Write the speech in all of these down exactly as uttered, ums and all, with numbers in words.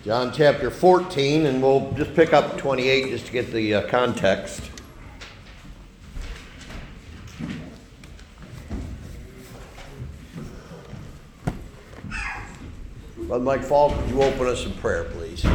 John chapter fourteen, and we'll just pick up twenty-eight just to get the uh, context. Brother Mike Falk, would you open us in prayer, please?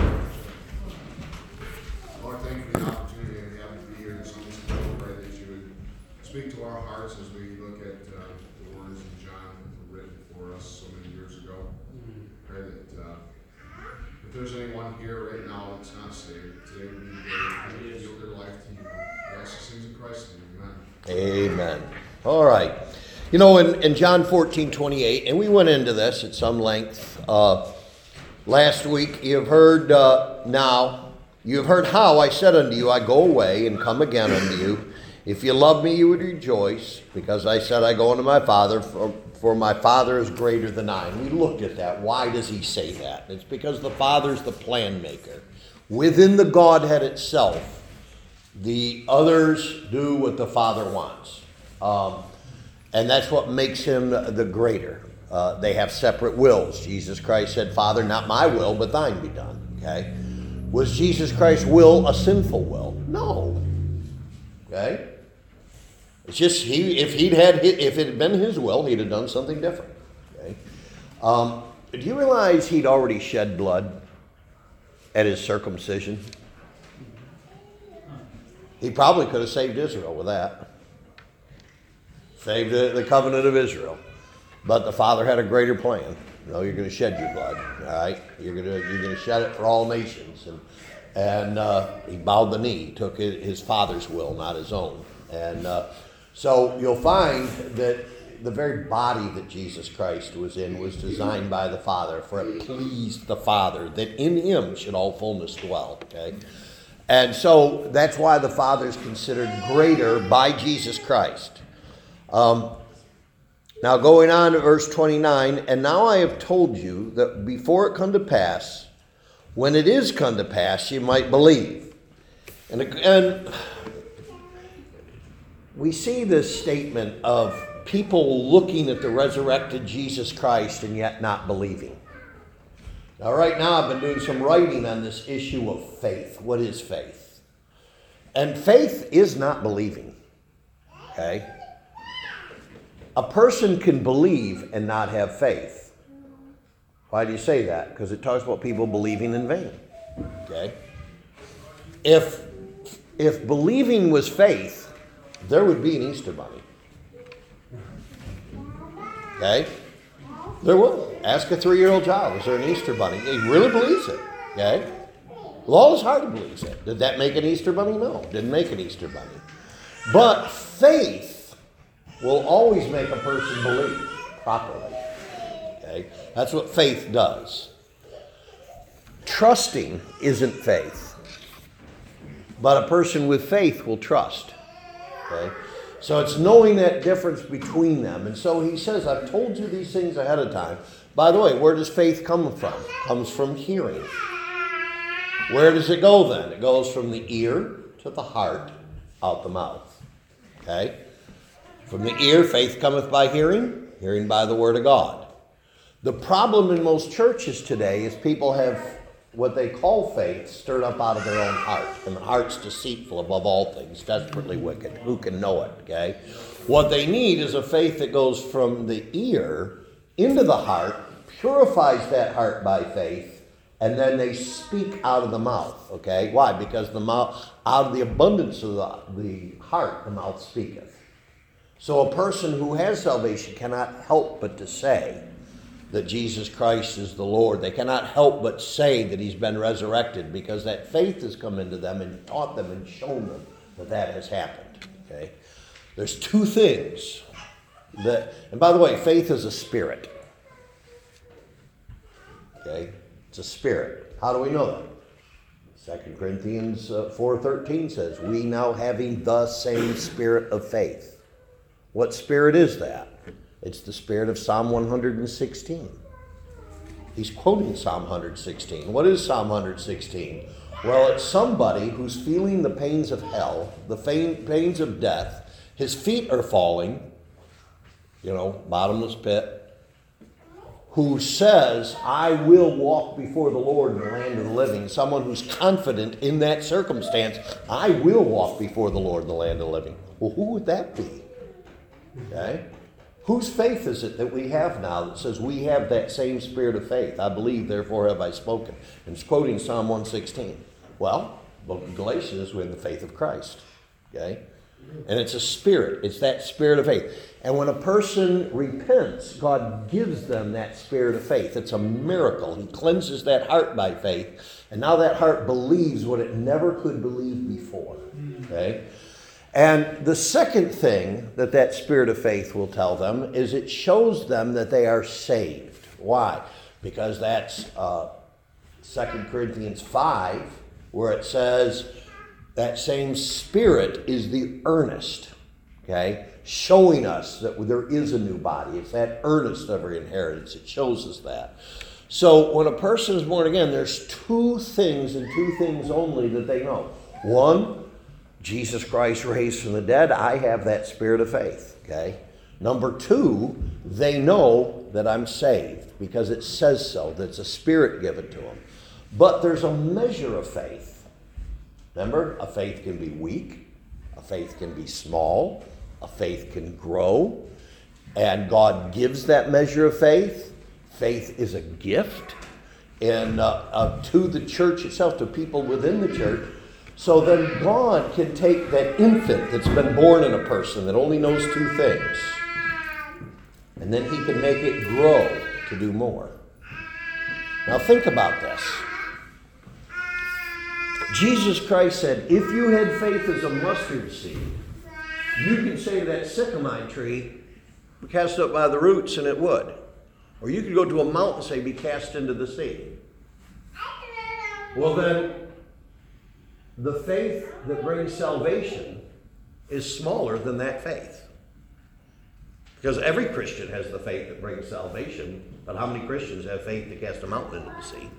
Lord, thank you for the opportunity we have to be here this morning. I pray that you would speak to our hearts as we look at uh, the words of John that were written for us so many years ago. I pray that uh, if there's anyone here right now that's not saved, today would be the day to yield their life to you. We ask these things in Christ's name. Amen. Amen. All right. You know, in, in John fourteen twenty-eight, and we went into this at some length uh, last week, you have heard uh, now, you have heard how I said unto you, I go away and come again unto you. If you love me, you would rejoice, because I said I go unto my Father, for, for my Father is greater than I. And we looked at that. Why does he say that? It's because the Father's the plan maker. Within the Godhead itself, the others do what the Father wants. Um, and that's what makes him the greater. Uh, they have separate wills. Jesus Christ said, Father, not my will, but thine be done. Okay? Was Jesus Christ's will a sinful will? No. Okay? It's just, he if he'd had, if it had been his will, he'd have done something different. Okay? Um, do you realize he'd already shed blood at his circumcision? He probably could have saved Israel with that. Saved the, the covenant of Israel. But the Father had a greater plan. You know, you're going to shed your blood, all right? You're going to you're going to shed it for all nations. And and uh, he bowed the knee, took his, his Father's will, not his own. And uh, so you'll find that the very body that Jesus Christ was in was designed by the Father, for it pleased the Father that in him should all fullness dwell, okay? And so that's why the Father is considered greater by Jesus Christ. Um, now going on to verse twenty-nine, and now I have told you that before it come to pass, when it is come to pass, you might believe. And, and we see this statement of people looking at the resurrected Jesus Christ and yet not believing. Now right now I've been doing some writing on this issue of faith. What is faith? And faith is not believing. Okay? A person can believe and not have faith. Why do you say that? Because it talks about people believing in vain. Okay? If, if believing was faith, there would be an Easter bunny. Okay? There would. Ask a three-year-old child, is there an Easter bunny? He really believes it. Okay? Well, his heart believes it. Did that make an Easter bunny? No, didn't make an Easter bunny. But faith will always make a person believe properly. Okay? That's what faith does. Trusting isn't faith. But a person with faith will trust. Okay? So it's knowing that difference between them. And so he says, I've told you these things ahead of time. By the way, where does faith come from? It comes from hearing. Where does it go then? It goes from the ear to the heart, out the mouth. Okay? From the ear, faith cometh by hearing, hearing by the word of God. The problem in most churches today is people have what they call faith stirred up out of their own heart. And the heart's deceitful above all things, desperately wicked. Who can know it, okay? What they need is a faith that goes from the ear into the heart, purifies that heart by faith, and then they speak out of the mouth, okay? Why? Because the mouth, out of the abundance of the, the heart, the mouth speaketh. So a person who has salvation cannot help but to say that Jesus Christ is the Lord. They cannot help but say that he's been resurrected, because that faith has come into them and taught them and shown them that that has happened. Okay? There's two things that, and by the way, faith is a spirit. Okay? It's a spirit. How do we know that? Second Corinthians four thirteen says, we now having the same spirit of faith. What spirit is that? It's the spirit of Psalm one sixteen. He's quoting Psalm one sixteen. What is Psalm one sixteen? Well, it's somebody who's feeling the pains of hell, the pains of death. His feet are falling, you know, bottomless pit. who says, I will walk before the Lord in the land of the living, someone who's confident in that circumstance, I will walk before the Lord in the land of the living. Well, who would that be? Okay? Whose faith is it that we have now that says we have that same spirit of faith? I believe, therefore have I spoken. And it's quoting Psalm one sixteen. Well, book of Galatians, we have the faith of Christ. Okay? And it's a spirit. It's that spirit of faith. And when a person repents, God gives them that spirit of faith. It's a miracle. He cleanses that heart by faith. And now that heart believes what it never could believe before. Okay? And the second thing that that spirit of faith will tell them is it shows them that they are saved. Why? Because that's uh, Second Corinthians five, where it says that same spirit is the earnest, okay, showing us that there is a new body. It's that earnest of our inheritance. It shows us that. So when a person is born again, there's two things and two things only that they know. One, Jesus Christ raised from the dead. I have that spirit of faith, okay? Number two, they know that I'm saved because it says so. That's a spirit given to them. But there's a measure of faith. Remember, a faith can be weak. A faith can be small. A faith can grow. And God gives that measure of faith. Faith is a gift and uh, uh, to the church itself, to people within the church. So then God can take that infant that's been born in a person that only knows two things, and then he can make it grow to do more. Now think about this. Jesus Christ said, if you had faith as a mustard seed, you could say to that sycamore tree, be cast up by the roots, and it would. Or you could go to a mountain and say, be cast into the sea. Well then, the faith that brings salvation is smaller than that faith. Because every Christian has the faith that brings salvation, but how many Christians have faith to cast a mountain into the sea?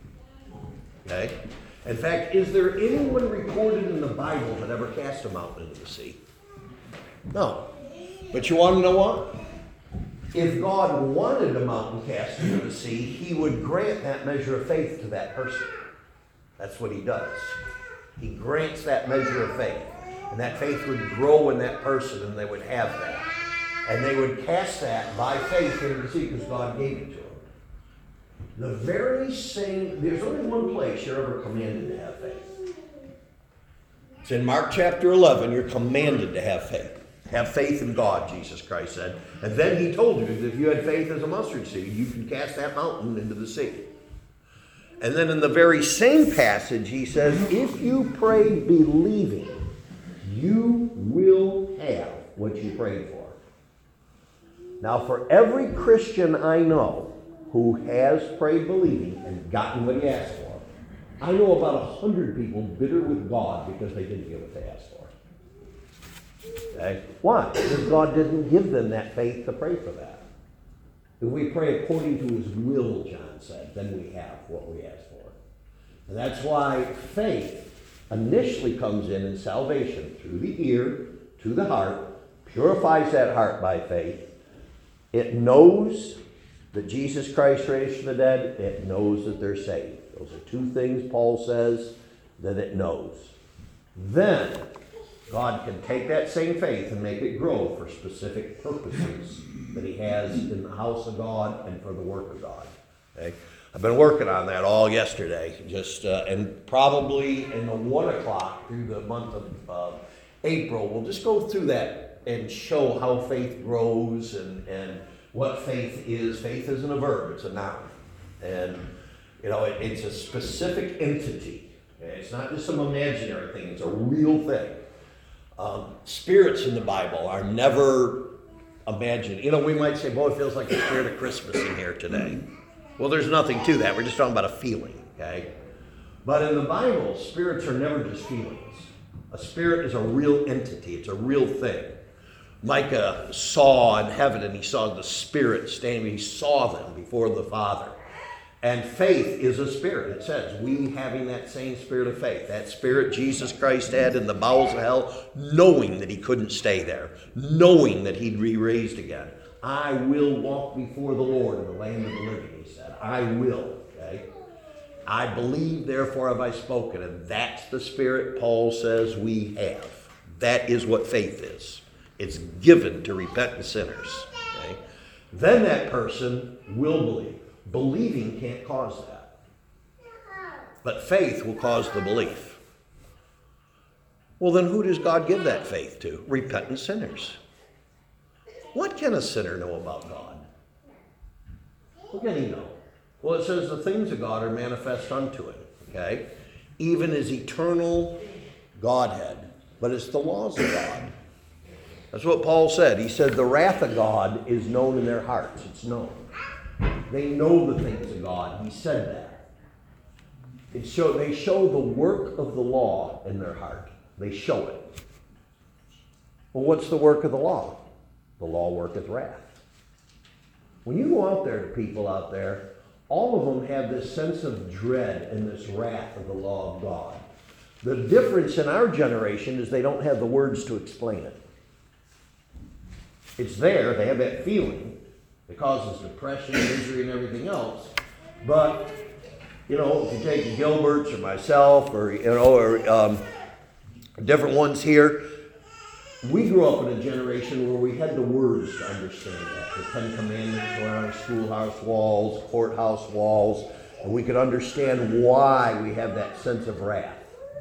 Okay? In fact, is there anyone recorded in the Bible that ever cast a mountain into the sea? No. But you want to know what? If God wanted a mountain cast into the sea, he would grant that measure of faith to that person. That's what he does. He grants that measure of faith. And that faith would grow in that person, and they would have that. And they would cast that by faith into the sea because God gave it to them. The very same, there's only one place you're ever commanded to have faith. It's in Mark chapter eleven, you're commanded to have faith. Have faith in God, Jesus Christ said. And then he told you that if you had faith as a mustard seed, you can cast that mountain into the sea. And then in the very same passage, he says, if you pray believing, you will have what you prayed for. Now, for every Christian I know who has prayed believing and gotten what he asked for, I know about a hundred people bitter with God because they didn't get what they asked for. Okay? Why? Because God didn't give them that faith to pray for that. If we pray according to his will, John said, then we have what we ask for. And that's why faith initially comes in in salvation through the ear to the heart, purifies that heart by faith. It knows that Jesus Christ raised from the dead. It knows that they're saved. Those are two things Paul says that it knows. Then God can take that same faith and make it grow for specific purposes that he has in the house of God and for the work of God. Okay? I've been working on that all yesterday, just uh, and probably in the one o'clock through the month of uh, April, we'll just go through that and show how faith grows and, and what faith is. Faith isn't a verb, it's a noun. And, you know, it, it's a specific entity. Okay? It's not just some imaginary thing, it's a real thing. Um, spirits in the Bible are never imagined. You know, we might say, boy, it feels like the spirit of Christmas in here today. Well, there's nothing to that. We're just talking about a feeling, okay? But in the Bible, spirits are never just feelings. A spirit is a real entity. It's a real thing. Micah saw in heaven, and he saw the Spirit standing. He saw them before the Father. And faith is a spirit. It says, we having that same spirit of faith. That spirit Jesus Christ had in the bowels of hell, knowing that he couldn't stay there. Knowing that he'd be raised again. I will walk before the Lord in the land of the living, he said. I will, okay? I believe, therefore have I spoken. And that's the spirit Paul says we have. That is what faith is. It's given to repentant sinners, okay? Then that person will believe. Believing can't cause that. But faith will cause the belief. Well, then who does God give that faith to? Repentant sinners. What can a sinner know about God? What can he know? Well, it says the things of God are manifest unto him, okay? Even his eternal Godhead. But it's the laws of God. That's what Paul said. He said the wrath of God is known in their hearts. It's known. They know the things of God. He said that. It show, they show the work of the law in their heart. They show it. Well, what's the work of the law? The law worketh wrath. When you go out there to people out there, all of them have this sense of dread and this wrath of the law of God. The difference in our generation is they don't have the words to explain it. It's there. They have that feeling. It causes depression and misery and everything else. But, you know, if you take the Gilberts or myself or, you know, or um, different ones here, we grew up in a generation where we had the words to understand that. The Ten Commandments were on our schoolhouse walls, courthouse walls, and we could understand why we have that sense of wrath.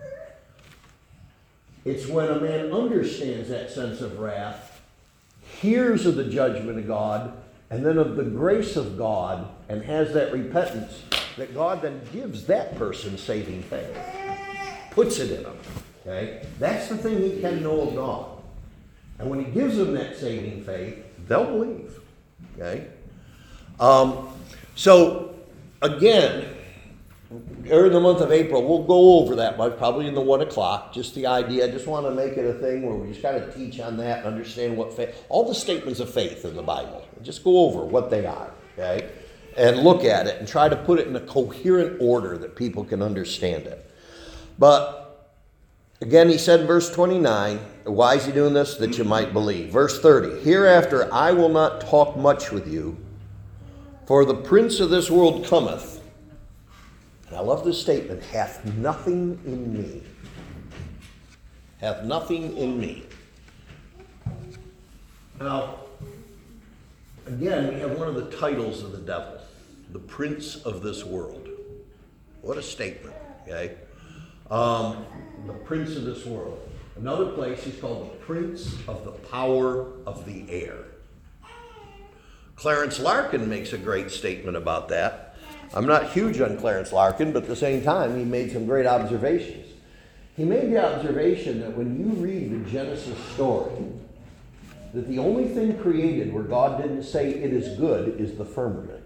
It's when a man understands that sense of wrath, hears of the judgment of God, and then of the grace of God, and has that repentance, that God then gives that person saving faith. Puts it in them. Okay? That's the thing he can know of God. And when he gives them that saving faith, they'll believe. Okay? Um, so, again, during the month of April, we'll go over that much, probably in the one o'clock, just the idea. I just want to make it a thing where we just got to teach on that and understand what faith, all the statements of faith in the Bible. Just go over what they are, okay? And look at it and try to put it in a coherent order that people can understand it. But, again, he said in verse twenty-nine, why is he doing this? That you might believe. Verse thirty, hereafter I will not talk much with you, for the prince of this world cometh. And I love this statement, hath nothing in me. Hath nothing in me. Now, again, we have one of the titles of the devil, the prince of this world. What a statement, okay? Um, the prince of this world. Another place he's called the prince of the power of the air. Clarence Larkin makes a great statement about that. I'm not huge on Clarence Larkin, but at the same time, he made some great observations. He made the observation that when you read the Genesis story, that the only thing created where God didn't say it is good is the firmament.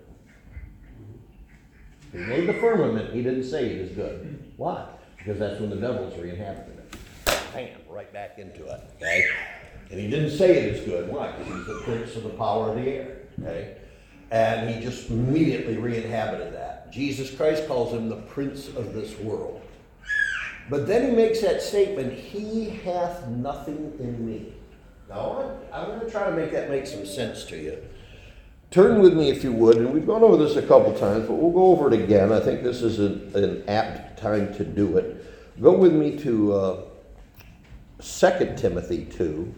He made the firmament, he didn't say it is good. Why? Because that's when the devils re-inhabited it. Bam, right back into it, okay? And he didn't say it is good. Why? Because he's the prince of the power of the air, okay? And he just immediately re-inhabited that. Jesus Christ calls him the prince of this world. But then he makes that statement, he hath nothing in me. Now, I'm going to try to make that make some sense to you. Turn with me, if you would, and we've gone over this a couple times, but we'll go over it again. I think this is an, an apt time to do it. Go with me to uh, Second Timothy two.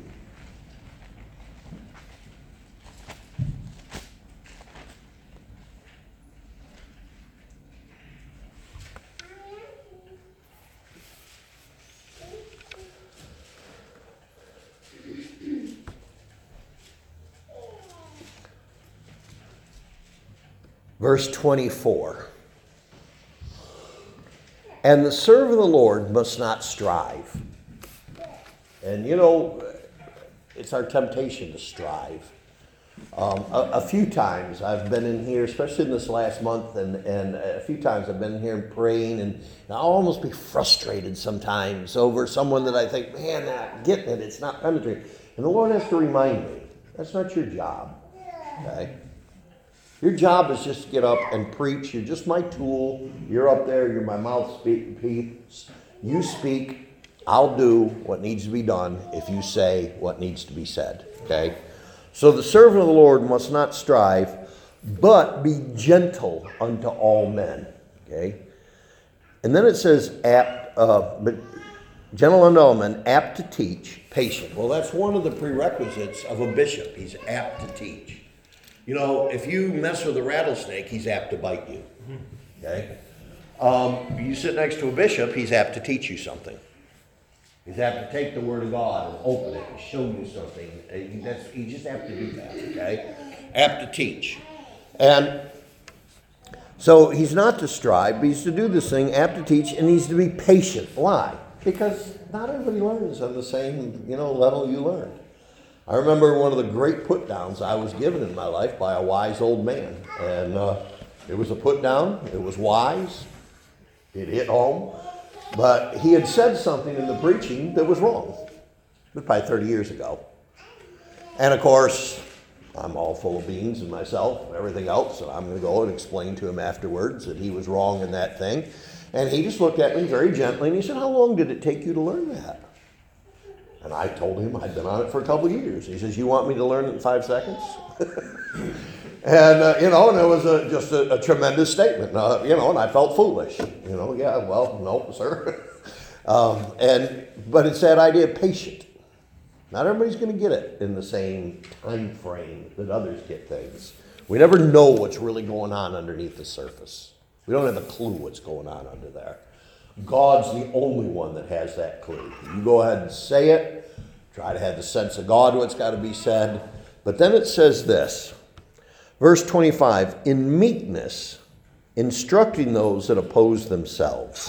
Verse twenty-four. And the servant of the Lord must not strive. And you know, it's our temptation to strive. Um, a, a few times I've been in here, especially in this last month, and, and a few times I've been here praying, and I'll almost be frustrated sometimes over someone that I think, man, not getting it, it's not penetrating. And the Lord has to remind me, that's not your job, okay? Your job is just to get up and preach. You're just my tool. You're up there. You're my mouthpiece. You speak. I'll do what needs to be done if you say what needs to be said. Okay? So the servant of the Lord must not strive, but be gentle unto all men. Okay? And then it says, apt, uh, but gentle unto all men, apt to teach, patient. Well, that's one of the prerequisites of a bishop. He's apt to teach. You know, if you mess with a rattlesnake, he's apt to bite you. Okay? Um, you sit next to a bishop, he's apt to teach you something. He's apt to take the Word of God and open it and show you something. He, that's, he just apt to do that, okay? Apt to teach. And so he's not to strive, but he's to do this thing, apt to teach, and he's to be patient. Why? Because not everybody learns on the same, you know, level you learn. I remember one of the great put-downs I was given in my life by a wise old man. And uh, it was a put-down. It was wise. It hit home. But he had said something in the preaching that was wrong. It was probably thirty years ago. And of course, I'm all full of beans and myself and everything else, and I'm going to go and explain to him afterwards that he was wrong in that thing. And he just looked at me very gently and he said, how long did it take you to learn that? And I told him I'd been on it for a couple of years. He says, you want me to learn it in five seconds? And, uh, you know, and it was a, just a, a tremendous statement, uh, you know, and I felt foolish. You know, yeah, well, no, sir. um, and But it's that idea of patient. Not everybody's going to get it in the same time frame that others get things. We never know what's really going on underneath the surface. We don't have a clue what's going on under there. God's the only one that has that clue. You go ahead and say it. Try to have the sense of God what's got to be said. But then it says this. Verse twenty-five, in meekness, instructing those that oppose themselves.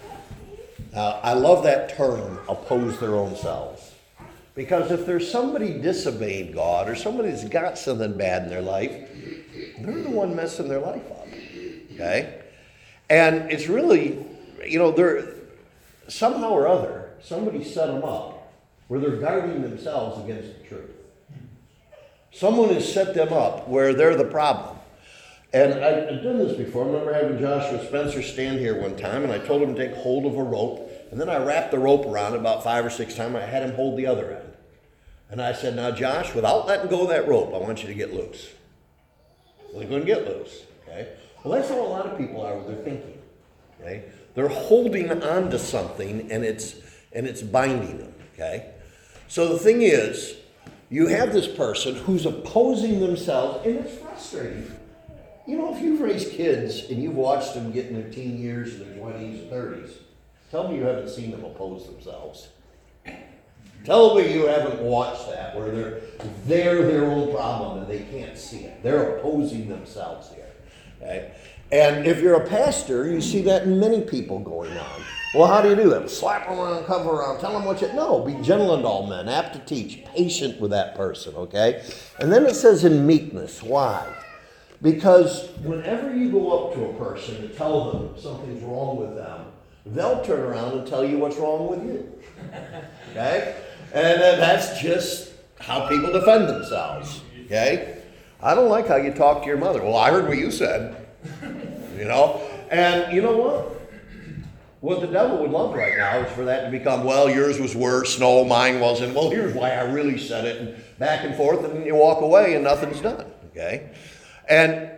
Now, I love that term, oppose their own selves. Because if there's somebody disobeyed God or somebody that's got something bad in their life, they're the one messing their life up. Okay? And it's really, you know, they're somehow or other, somebody set them up where they're guarding themselves against the truth. Someone has set them up where they're the problem. And I've done this before. I remember having Joshua Spencer stand here one time, and I told him to take hold of a rope, and then I wrapped the rope around it about five or six times. I had him hold the other end. And I said, now, Josh, without letting go of that rope, I want you to get loose. Well, they're going to get loose. Okay? Well, that's how a lot of people are with their thinking. Okay? They're holding on to something, and it's and it's binding them. Okay? So the thing is, you have this person who's opposing themselves, and it's frustrating. You know, if you've raised kids and you've watched them get in their teen years, and their twenties and thirties, tell me you haven't seen them oppose themselves. Tell me you haven't watched that, where they're, they're their own problem and they can't see it. They're opposing themselves here. Okay? And if you're a pastor, you see that in many people going on. Well, how do you do that? Slap them around, cover around, tell them what you... No, be gentle unto all men, apt to teach, patient with that person, okay? And then it says in meekness. Why? Because whenever you go up to a person to tell them something's wrong with them, they'll turn around and tell you what's wrong with you. Okay? And uh, that's just how people defend themselves. Okay? I don't like how you talk to your mother. Well, I heard what you said. You know? And you know what? What the devil would love right now is for that to become, well, yours was worse, no, mine wasn't. Well, here's why I really said it, and back and forth, and you walk away and nothing's done. Okay? And,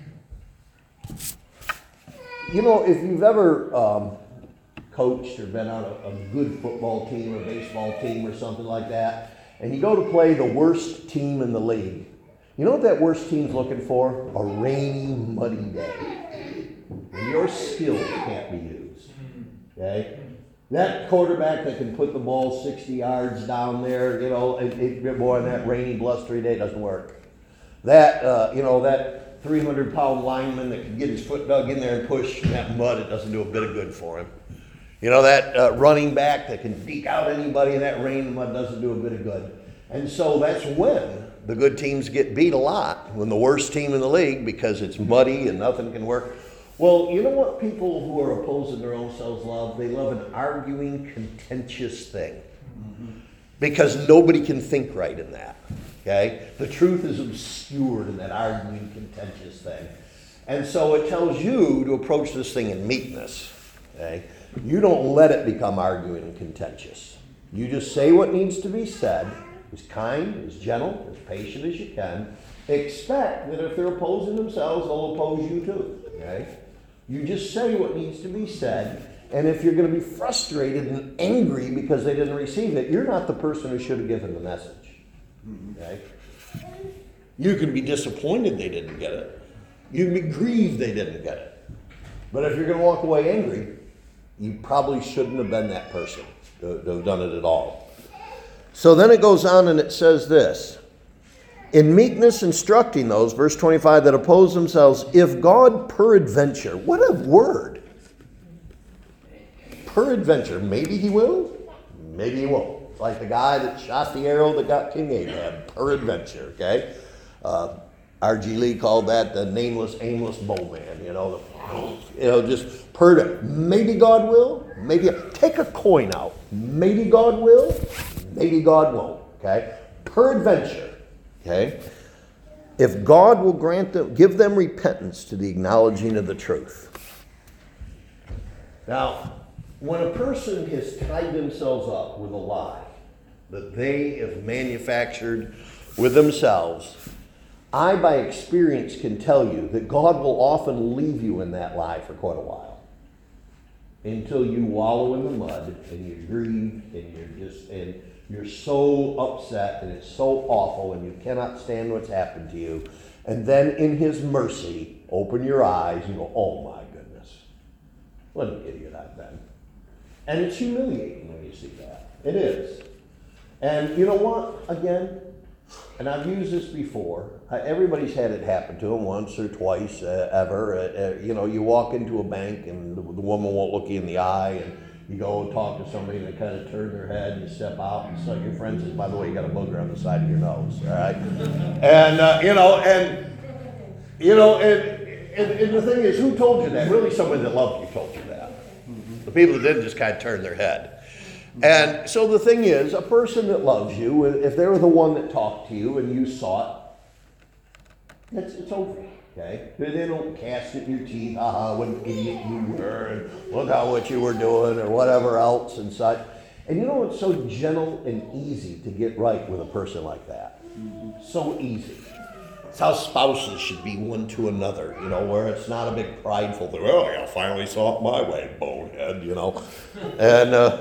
you know, if you've ever um, coached or been on a, a good football team or baseball team or something like that, and you go to play the worst team in the league, you know what that worst team's looking for? A rainy, muddy day. And your skills can't be used. Okay? That quarterback that can put the ball sixty yards down there, you know, it, it, boy, on that rainy, blustery day doesn't work. That, uh, you know, that three hundred pound lineman that can get his foot dug in there and push in that mud, it doesn't do a bit of good for him. You know, that uh, running back that can deke out anybody in that rain and mud doesn't do a bit of good. And so that's when the good teams get beat a lot, when the worst team in the league, because it's muddy and nothing can work. Well, you know what people who are opposing their own selves love? They love an arguing, contentious thing. Mm-hmm. Because nobody can think right in that. Okay? The truth is obscured in that arguing, contentious thing. And so it tells you to approach this thing in meekness. Okay? You don't let it become arguing and contentious. You just say what needs to be said, as kind, as gentle, as patient as you can. Expect that if they're opposing themselves, they'll oppose you too. Okay? You just say what needs to be said. And if you're going to be frustrated and angry because they didn't receive it, you're not the person who should have given the message. Okay? You can be disappointed they didn't get it. You can be grieved they didn't get it. But if you're going to walk away angry, you probably shouldn't have been that person to, to have done it at all. So then it goes on and it says this. In meekness instructing those, verse twenty-five, that oppose themselves, if God peradventure, what a word. Peradventure, maybe he will, maybe he won't. It's like the guy that shot the arrow that got King Ahab, peradventure, okay? Uh, R G Lee called that the nameless, aimless bowman, you know, the, you know, just per, maybe God will, maybe, take a coin out, maybe God will, maybe God won't, okay? Peradventure, okay? If God will grant them, give them repentance to the acknowledging of the truth. Now, when a person has tied themselves up with a lie that they have manufactured with themselves, I, by experience, can tell you that God will often leave you in that lie for quite a while until you wallow in the mud and you grieve and you're just and you're so upset and it's so awful and you cannot stand what's happened to you. And then, in His mercy, open your eyes and go, "Oh my goodness, what an idiot I've been." And it's humiliating when you see that. It is. And you know what? Again, and I've used this before. Everybody's had it happen to them once or twice, uh, ever. Uh, uh, you know, you walk into a bank and the, the woman won't look you in the eye, and you go and talk to somebody and they kind of turn their head and you step out, and so your friend says, "By the way, you got a booger on the side of your nose." All right, and uh, you know, and you know, and, and and the thing is, who told you that? Really, somebody that loved you told you that. The people that didn't just kind of turn their head. And so the thing is, a person that loves you, if they were the one that talked to you and you saw it, it's, it's over, okay? They don't cast it in your teeth, "Haha, what an idiot you were, and look how what you were doing," or whatever else and such. And you know, it's so gentle and easy to get right with a person like that. So easy. It's how spouses should be one to another, you know, where it's not a big prideful thing. "Oh, I finally saw it my way, bonehead," you know. And uh,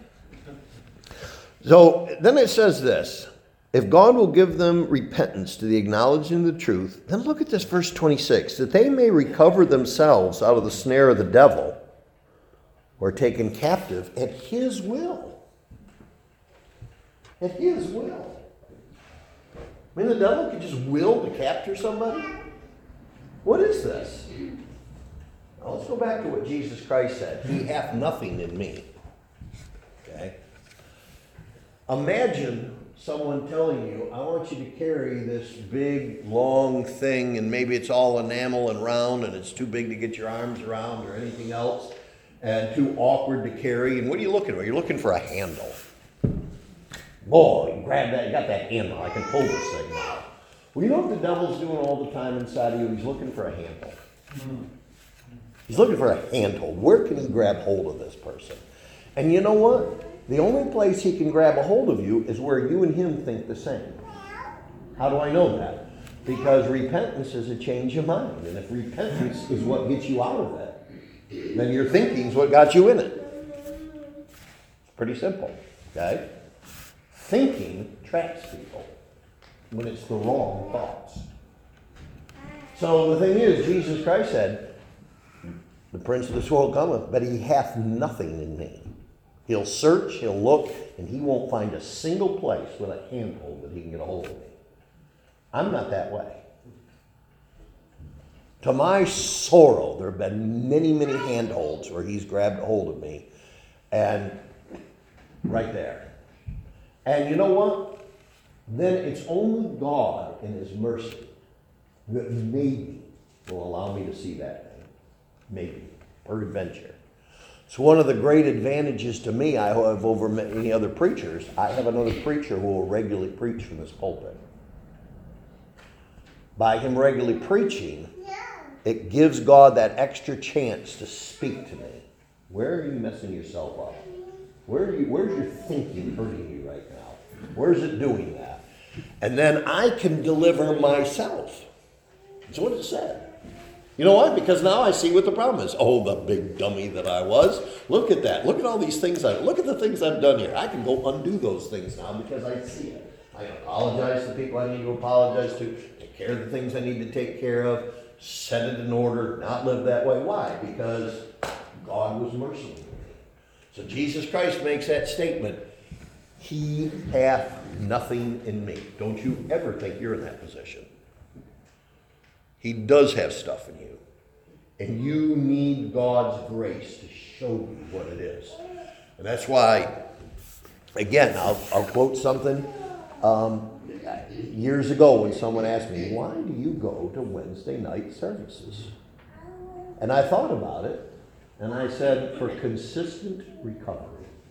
so then it says this. If God will give them repentance to the acknowledging of the truth, then look at this verse twenty-six. That they may recover themselves out of the snare of the devil, or taken captive at His will. At His will. I mean, the devil could just will to capture somebody? What is this? Now, let's go back to what Jesus Christ said. "He hath nothing in me." Okay? Imagine someone telling you, "I want you to carry this big, long thing, and maybe it's all enamel and round, and it's too big to get your arms around or anything else, and too awkward to carry." And what are you looking for? You're looking for a handle. Boy, you grab that, you got that handle. I can pull this thing now. Well, you know what the devil's doing all the time inside of you? He's looking for a handle. He's looking for a handhold. Where can he grab hold of this person? And you know what? The only place he can grab a hold of you is where you and him think the same. How do I know that? Because repentance is a change of mind. And if repentance is what gets you out of it, then your thinking is what got you in it. It's pretty simple, okay? Thinking traps people when it's the wrong thoughts. So the thing is, Jesus Christ said, "The prince of this world cometh, but he hath nothing in me." He'll search, he'll look, and he won't find a single place with a handhold that he can get a hold of me. I'm not that way. To my sorrow, there have been many, many handholds where he's grabbed a hold of me, and right there. And you know what? Then it's only God in His mercy that maybe will allow me to see that thing. Maybe. Peradventure. So one of the great advantages to me I have over many other preachers, I have another preacher who will regularly preach from this pulpit. By him regularly preaching, it gives God that extra chance to speak to me. Where are you messing yourself up? Where are you, where's your thinking hurting you right now? Where's it doing that? And then I can deliver myself. That's what it said. You know why? Because now I see what the problem is. Oh, the big dummy that I was. Look at that. Look at all these things. I Look at the things I've done here. I can go undo those things now because I see it. I can apologize to people I need to apologize to. Take care of the things I need to take care of. Set it in order. Not live that way. Why? Because God was merciful. So Jesus Christ makes that statement. He hath nothing in me. Don't you ever think you're in that position. He does have stuff in you. And you need God's grace to show you what it is. And that's why, again, I'll, I'll quote something. Um, years ago when someone asked me, why do you go to Wednesday night services? And I thought about it. And I said, for consistent recovery.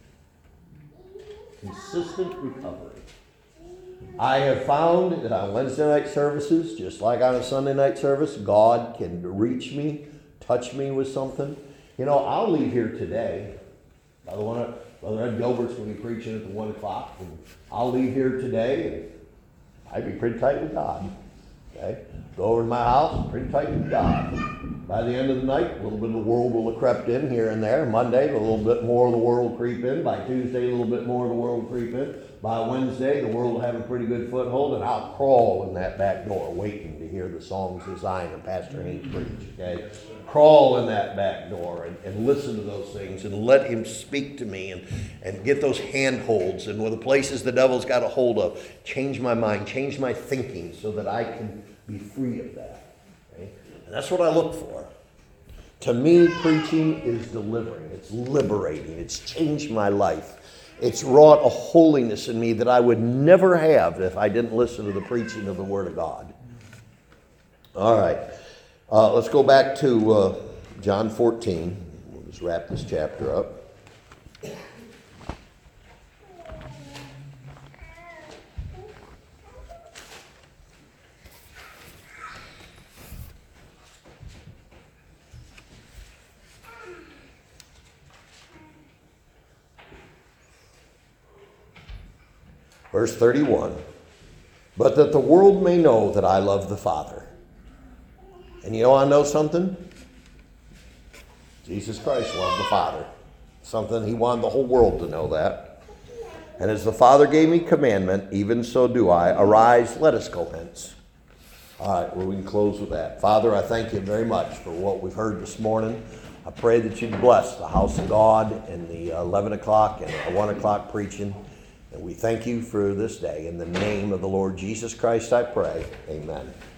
Consistent recovery. I have found that on Wednesday night services, just like on a Sunday night service, God can reach me, touch me with something. You know, I'll leave here today. Brother, one, Brother Ed Gilbert's going to be preaching at the one o'clock. And I'll leave here today, and I'd be pretty tight with God. Okay? Go over to my house, pretty tight with God. By the end of the night, a little bit of the world will have crept in here and there. Monday, a little bit more of the world will creep in. By Tuesday, a little bit more of the world will creep in. By Wednesday, the world will have a pretty good foothold, and I'll crawl in that back door waiting to hear the songs of Zion and Pastor Haynes preach, okay? Crawl in that back door and, and listen to those things and let him speak to me and, and get those handholds and with the places the devil's got a hold of. Change my mind, change my thinking so that I can be free of that, okay? And that's what I look for. To me, preaching is delivering. It's liberating. It's changed my life. It's wrought a holiness in me that I would never have if I didn't listen to the preaching of the Word of God. All right. Uh, let's go back to uh, John fourteen. We'll just wrap this chapter up. Verse thirty-one, but that the world may know that I love the Father. And you know, I know something? Jesus Christ loved the Father. Something he wanted the whole world to know that. And as the Father gave me commandment, even so do I. Arise, let us go hence. All right, well, we can close with that. Father, I thank you very much for what we've heard this morning. I pray that you'd bless the house of God and the eleven o'clock and the one o'clock preaching. And we thank you for this day. In the name of the Lord Jesus Christ, I pray. Amen.